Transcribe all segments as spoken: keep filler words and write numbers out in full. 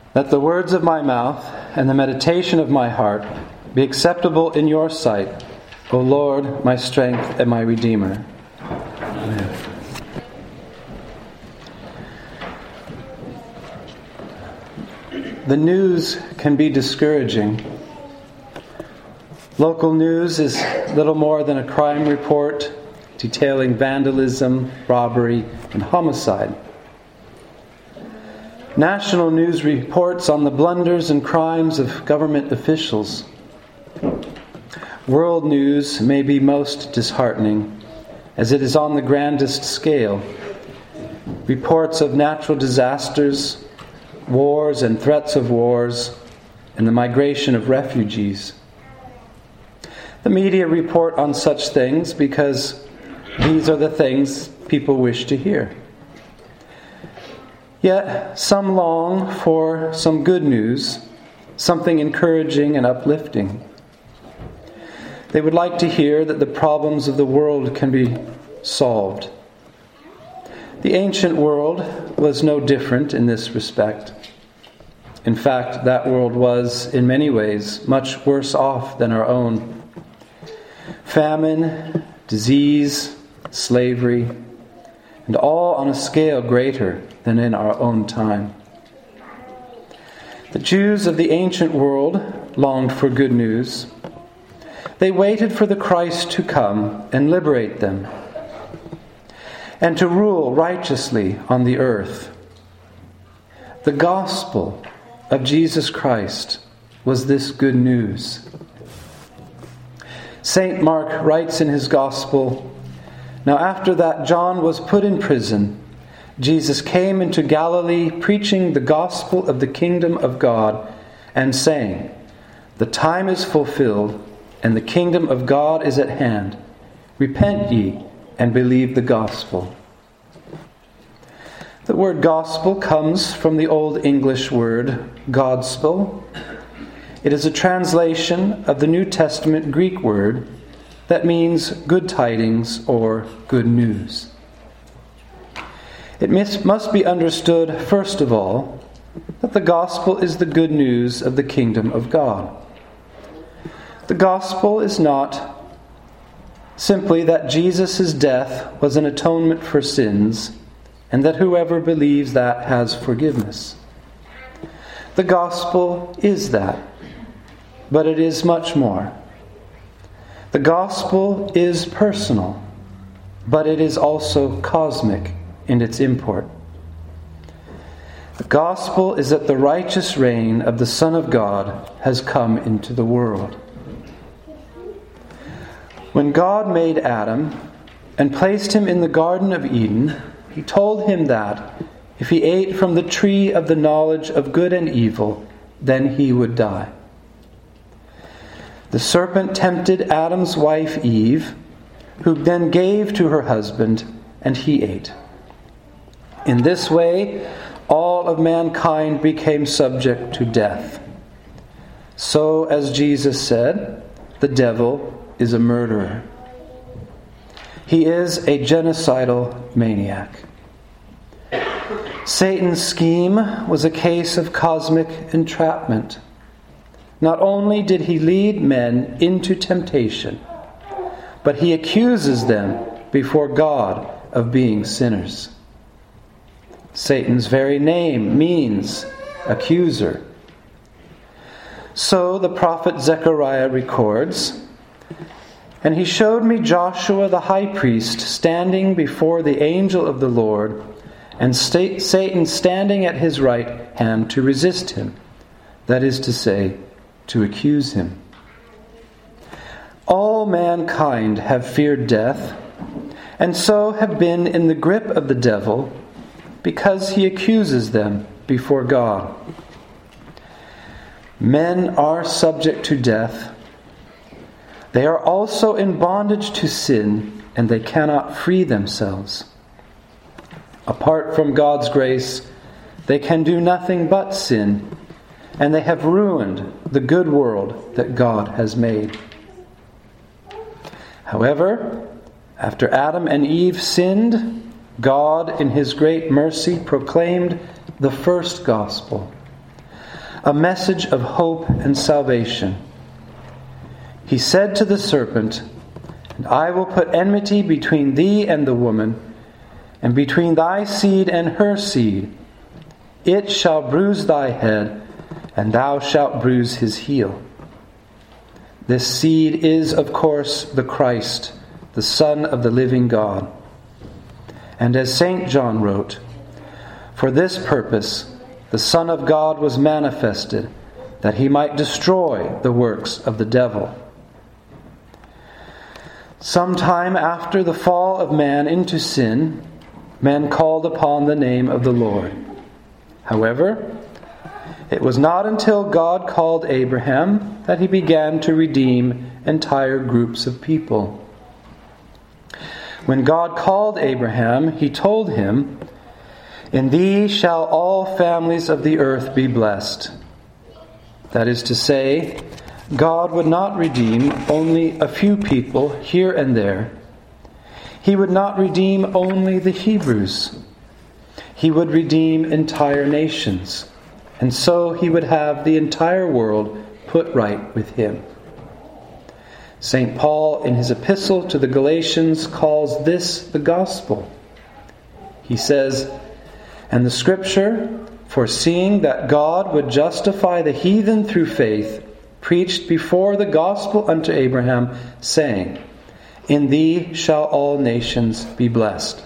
Let the words of my mouth and the meditation of my heart be acceptable in your sight, O Lord, my strength and my Redeemer. Amen. The news can be discouraging. Local news is little more than a crime report detailing vandalism, robbery, and homicide. National news reports on the blunders and crimes of government officials. World news may be most disheartening, as it is on the grandest scale. Reports of natural disasters, wars and threats of wars, and the migration of refugees. The media report on such things because these are the things people wish to hear. Yet some long for some good news, something encouraging and uplifting. They would like to hear that the problems of the world can be solved. The ancient world was no different in this respect. In fact, that world was, in many ways, much worse off than our own. Famine, disease, slavery, and all on a scale greater than in our own time. The Jews of the ancient world longed for good news. They waited for the Christ to come and liberate them, and to rule righteously on the earth. The gospel of Jesus Christ was this good news. Saint Mark writes in his gospel, "Now after that John was put in prison, Jesus came into Galilee preaching the gospel of the kingdom of God and saying, 'The time is fulfilled and the kingdom of God is at hand. Repent ye and believe the gospel.'" The word gospel comes from the Old English word Godspel. It is a translation of the New Testament Greek word that means good tidings or good news. It must be understood, first of all, that the gospel is the good news of the kingdom of God. The gospel is not simply that Jesus' death was an atonement for sins, and that whoever believes that has forgiveness. The gospel is that, but it is much more. The gospel is personal, but it is also cosmic in its import. The gospel is that the righteous reign of the Son of God has come into the world. When God made Adam and placed him in the Garden of Eden, he told him that if he ate from the tree of the knowledge of good and evil, then he would die. The serpent tempted Adam's wife Eve, who then gave to her husband, and he ate. In this way, all of mankind became subject to death. So, as Jesus said, the devil is a murderer. He is a genocidal maniac. Satan's scheme was a case of cosmic entrapment. Not only did he lead men into temptation, but he accuses them before God of being sinners. Satan's very name means accuser. So the prophet Zechariah records, "And he showed me Joshua the high priest standing before the angel of the Lord, and sta- Satan standing at his right hand to resist him," that is to say, to accuse him. All mankind have feared death, and so have been in the grip of the devil, because he accuses them before God. Men are subject to death. They are also in bondage to sin, and they cannot free themselves. Apart from God's grace, they can do nothing but sin, and they have ruined the good world that God has made. However, after Adam and Eve sinned, God, in his great mercy, proclaimed the first gospel, a message of hope and salvation. He said to the serpent, "And I will put enmity between thee and the woman, and between thy seed and her seed. It shall bruise thy head, and thou shalt bruise his heel." This seed is, of course, the Christ, the Son of the living God. And as Saint John wrote, "For this purpose the Son of God was manifested, that he might destroy the works of the devil." Sometime after the fall of man into sin, men called upon the name of the Lord. However, it was not until God called Abraham that he began to redeem entire groups of people. When God called Abraham, he told him, "In thee shall all families of the earth be blessed." That is to say, God would not redeem only a few people here and there. He would not redeem only the Hebrews. He would redeem entire nations, and so he would have the entire world put right with him. Saint Paul, in his epistle to the Galatians, calls this the gospel. He says, "And the Scripture, foreseeing that God would justify the heathen through faith, preached before the gospel unto Abraham, saying, In thee shall all nations be blessed."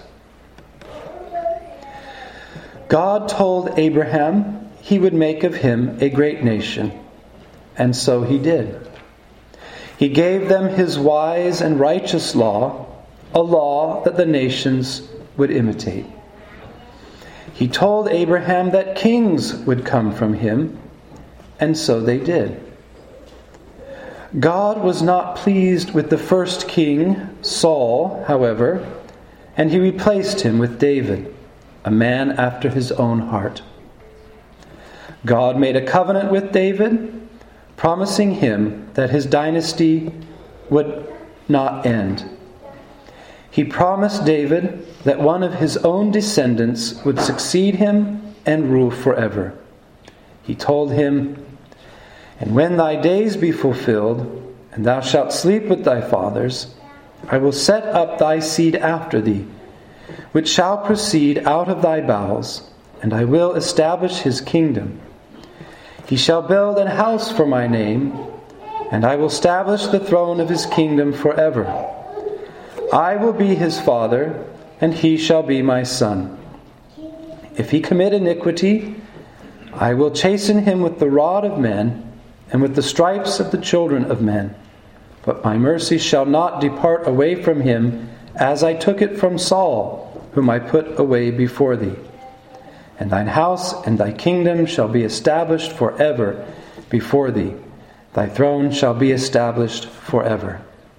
God told Abraham he would make of him a great nation, and so he did. He gave them his wise and righteous law, a law that the nations would imitate. He told Abraham that kings would come from him, and so they did. God was not pleased with the first king, Saul, however, and he replaced him with David, a man after his own heart. God made a covenant with David, promising him that his dynasty would not end. He promised David that one of his own descendants would succeed him and rule forever. He told him, "And when thy days be fulfilled, and thou shalt sleep with thy fathers, I will set up thy seed after thee, which shall proceed out of thy bowels, and I will establish his kingdom. He shall build an house for my name, and I will establish the throne of his kingdom forever. I will be his father, and he shall be my son. If he commit iniquity, I will chasten him with the rod of men, and with the stripes of the children of men. But my mercy shall not depart away from him, as I took it from Saul, whom I put away before thee. And thine house and thy kingdom shall be established forever before thee. Thy throne shall be established forever."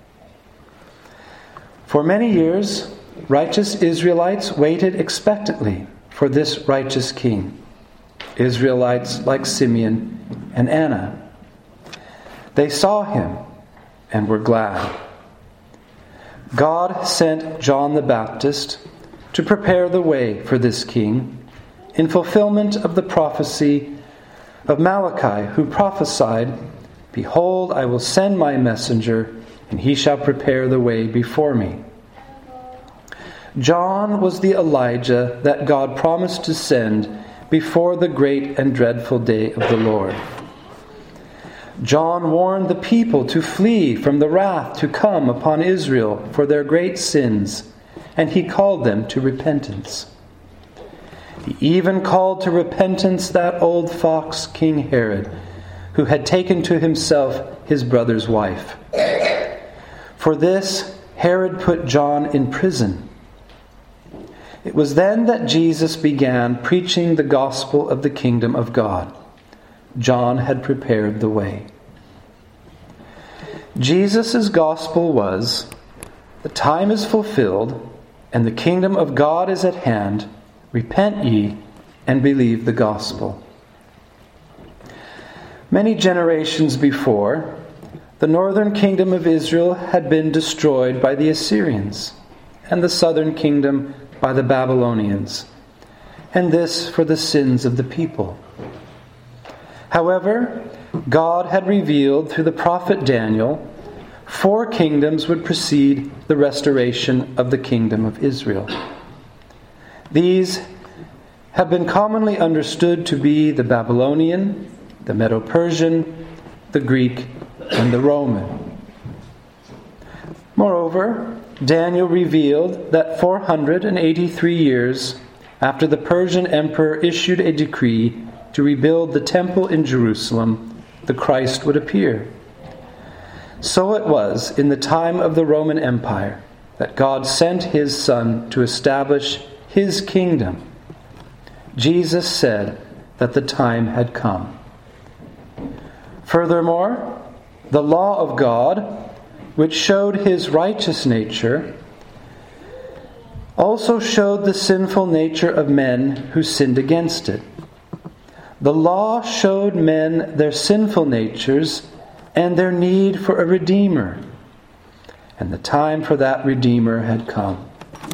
For many years, righteous Israelites waited expectantly for this righteous king. Israelites like Simeon and Anna. They saw him and were glad. God sent John the Baptist to prepare the way for this king, in fulfillment of the prophecy of Malachi, who prophesied, "Behold, I will send my messenger, and he shall prepare the way before me." John was the Elijah that God promised to send before the great and dreadful day of the Lord. John warned the people to flee from the wrath to come upon Israel for their great sins, and he called them to repentance. He even called to repentance that old fox, King Herod, who had taken to himself his brother's wife. For this, Herod put John in prison. It was then that Jesus began preaching the gospel of the kingdom of God. John had prepared the way. Jesus' gospel was, "The time is fulfilled, and the kingdom of God is at hand. Repent ye, and believe the gospel." Many generations before, the northern kingdom of Israel had been destroyed by the Assyrians, and the southern kingdom by the Babylonians, and this for the sins of the people. However, God had revealed through the prophet Daniel four kingdoms would precede the restoration of the kingdom of Israel. These have been commonly understood to be the Babylonian, the Medo-Persian, the Greek, and the Roman. Moreover, Daniel revealed that four hundred eighty-three years after the Persian emperor issued a decree to rebuild the temple in Jerusalem, the Christ would appear. So it was in the time of the Roman Empire that God sent his Son to establish his kingdom. Jesus said that the time had come. Furthermore, the law of God, which showed his righteous nature, also showed the sinful nature of men who sinned against it. The law showed men their sinful natures and their need for a Redeemer. And the time for that Redeemer had come.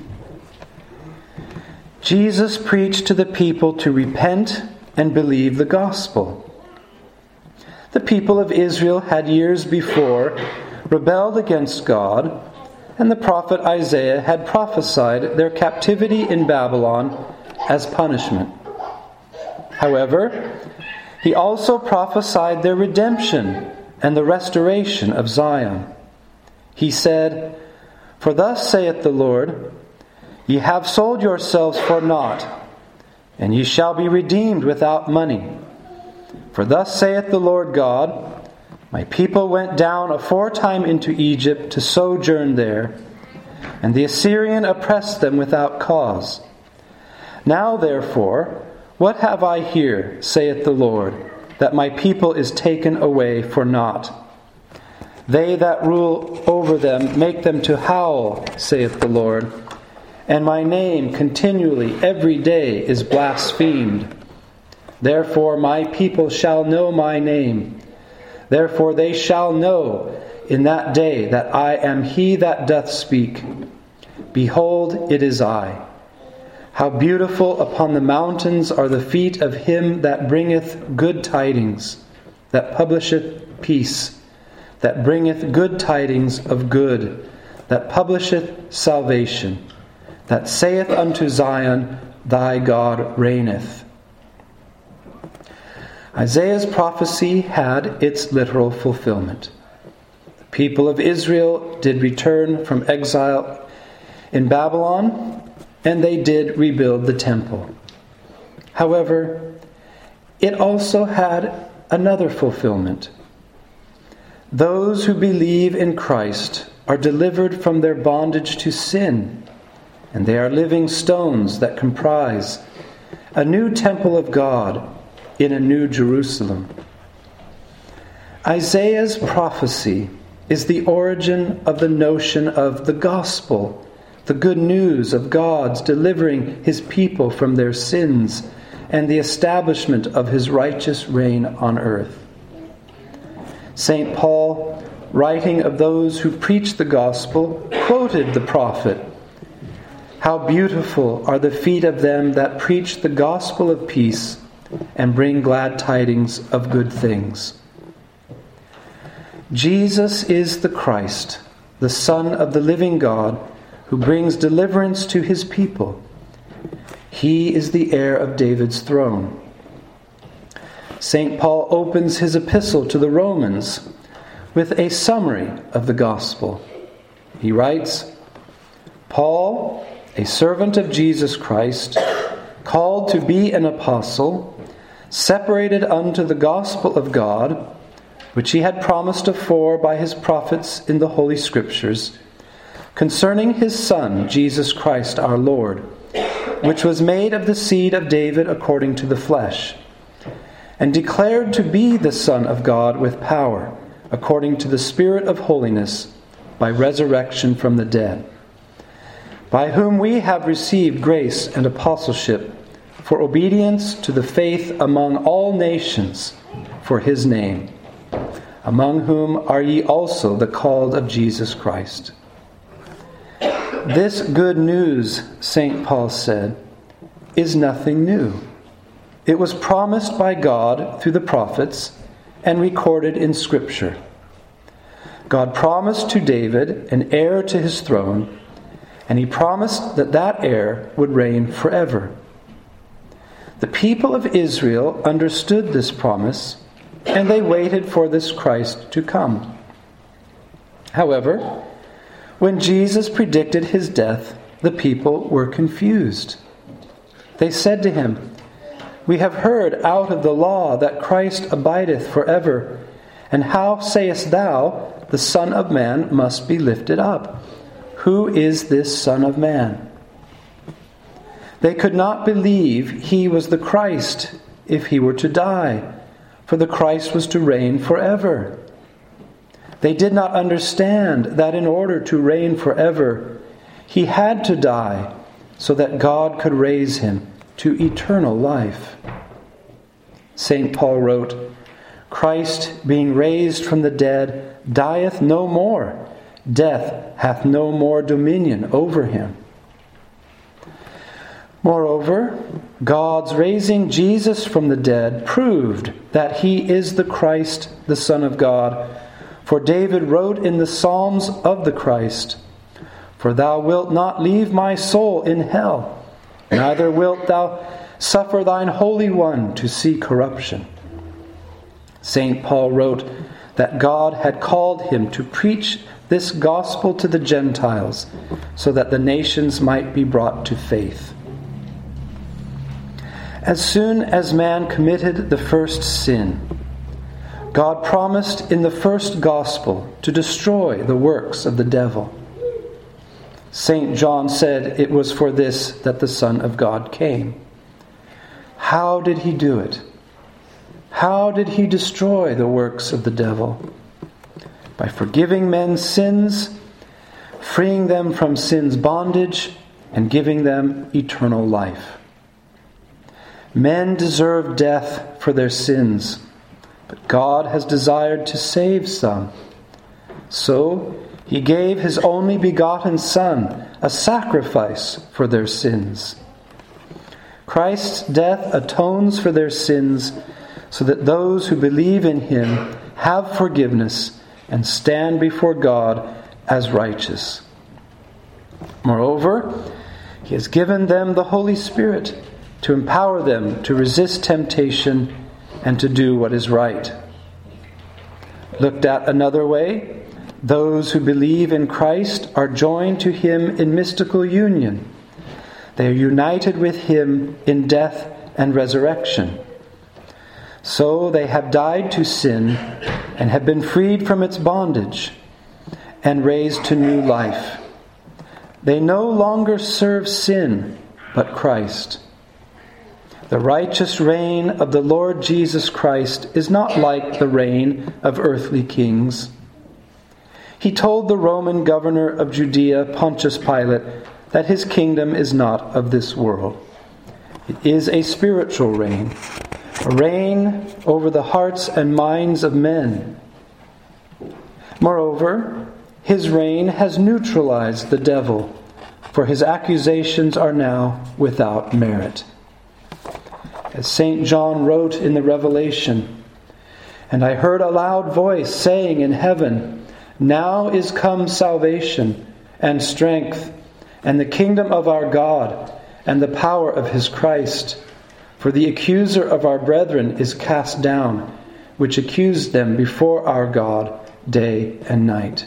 Jesus preached to the people to repent and believe the gospel. The people of Israel had years before rebelled against God, and the prophet Isaiah had prophesied their captivity in Babylon as punishment. However, he also prophesied their redemption and the restoration of Zion. He said, "For thus saith the Lord, ye have sold yourselves for naught, and ye shall be redeemed without money. For thus saith the Lord God, my people went down aforetime into Egypt to sojourn there, and the Assyrian oppressed them without cause. Now therefore, what have I here, saith the Lord, that my people is taken away for naught? They that rule over them make them to howl, saith the Lord, and my name continually every day is blasphemed. Therefore my people shall know my name. Therefore they shall know in that day that I am he that doth speak. Behold, it is I. How beautiful upon the mountains are the feet of him that bringeth good tidings, that publisheth peace, that bringeth good tidings of good, that publisheth salvation, that saith unto Zion, thy God reigneth." Isaiah's prophecy had its literal fulfillment. The people of Israel did return from exile in Babylon, and they did rebuild the temple. However, it also had another fulfillment. Those who believe in Christ are delivered from their bondage to sin, and they are living stones that comprise a new temple of God in a new Jerusalem. Isaiah's prophecy is the origin of the notion of the gospel, the good news of God's delivering his people from their sins and the establishment of his righteous reign on earth. Saint Paul, writing of those who preach the gospel, quoted the prophet, "How beautiful are the feet of them that preach the gospel of peace and bring glad tidings of good things." Jesus is the Christ, the Son of the living God, who brings deliverance to his people. He is the heir of David's throne. Saint Paul opens his epistle to the Romans with a summary of the gospel. He writes, "Paul, a servant of Jesus Christ, called to be an apostle, separated unto the gospel of God, which he had promised afore by his prophets in the Holy Scriptures, concerning his Son, Jesus Christ our Lord, which was made of the seed of David according to the flesh, and declared to be the Son of God with power, according to the Spirit of holiness, by resurrection from the dead, by whom we have received grace and apostleship for obedience to the faith among all nations for his name, among whom are ye also the called of Jesus Christ." This good news, Saint Paul said, is nothing new. It was promised by God through the prophets and recorded in Scripture. God promised to David an heir to his throne, and he promised that that heir would reign forever. The people of Israel understood this promise, and they waited for this Christ to come. However, when Jesus predicted his death, the people were confused. They said to him, "We have heard out of the law that Christ abideth forever, and how sayest thou, the Son of Man must be lifted up? Who is this Son of Man?" They could not believe he was the Christ if he were to die, for the Christ was to reign forever. They did not understand that in order to reign forever, he had to die so that God could raise him to eternal life. Saint Paul wrote, "Christ, being raised from the dead, dieth no more. Death hath no more dominion over him." Moreover, God's raising Jesus from the dead proved that he is the Christ, the Son of God. For David wrote in the Psalms of the Christ, "For thou wilt not leave my soul in hell, neither wilt thou suffer thine Holy One to see corruption." Saint Paul wrote that God had called him to preach this gospel to the Gentiles, so that the nations might be brought to faith. As soon as man committed the first sin, God promised in the first gospel to destroy the works of the devil. Saint John said it was for this that the Son of God came. How did he do it? How did he destroy the works of the devil? By forgiving men's sins, freeing them from sin's bondage, and giving them eternal life. Men deserve death for their sins, but God has desired to save some. So he gave his only begotten Son, a sacrifice for their sins. Christ's death atones for their sins, so that those who believe in him have forgiveness and stand before God as righteous. Moreover, he has given them the Holy Spirit to empower them to resist temptation and to do what is right. Looked at another way, those who believe in Christ are joined to him in mystical union. They are united with him in death and resurrection. So they have died to sin and have been freed from its bondage and raised to new life. They no longer serve sin, but Christ. The righteous reign of the Lord Jesus Christ is not like the reign of earthly kings. He told the Roman governor of Judea, Pontius Pilate, that his kingdom is not of this world. It is a spiritual reign, a reign over the hearts and minds of men. Moreover, his reign has neutralized the devil, for his accusations are now without merit. As Saint John wrote in the Revelation, "And I heard a loud voice saying in heaven, Now is come salvation and strength and the kingdom of our God and the power of his Christ. For the accuser of our brethren is cast down, which accused them before our God day and night."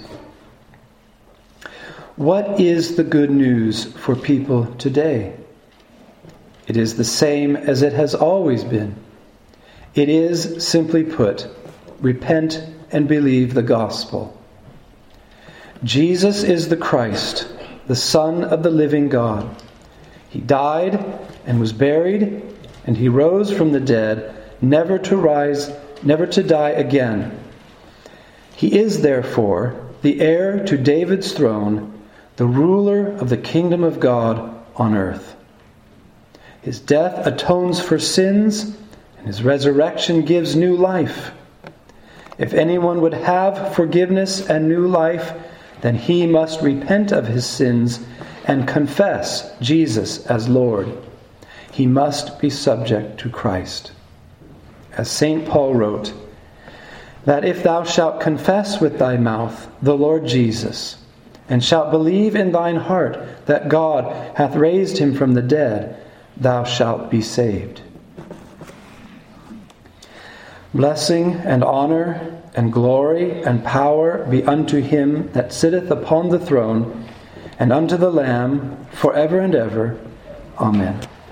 What is the good news for people today? It is the same as it has always been. It is, simply put, repent and believe the gospel. Jesus is the Christ, the Son of the living God. He died and was buried, and he rose from the dead, never to rise, never to die again. He is, therefore, the heir to David's throne, the ruler of the kingdom of God on earth. His death atones for sins, and his resurrection gives new life. If anyone would have forgiveness and new life, then he must repent of his sins and confess Jesus as Lord. he must be subject to Christ. As Saint Paul wrote, that if thou shalt confess with thy mouth the Lord Jesus, and shalt believe in thine heart that God hath raised him from the dead, thou shalt be saved. Blessing and honor and glory and power be unto him that sitteth upon the throne, and unto the Lamb, for ever and ever. Amen.